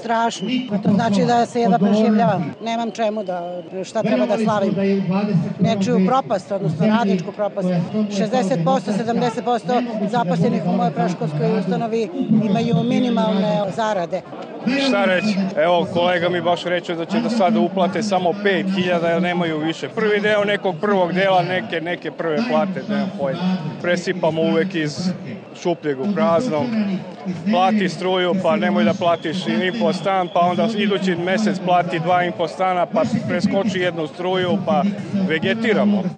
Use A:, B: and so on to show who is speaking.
A: Strašno. To znači da se jedva preživljavam. Nemam čemu šta treba da slavim. Nečiju propast, odnosno radničku propast. 60%, 70% zaposlenih u mojoj predškolskoj ustanovi imaju minimalne zarade.
B: Šta reći? Evo, kolega mi baš reče da će do sada uplate samo 5.000 jer nemaju više. Prvi deo nekog prvog dela, neke prve plate, nemam pojma. Presipamo uvek iz šupljeg u praznom. Plati struju, pa nemoj da platiš ni po stan, pa onda idući mesec plati 2,5 stana, pa preskoči jednu struju, pa vegetiramo.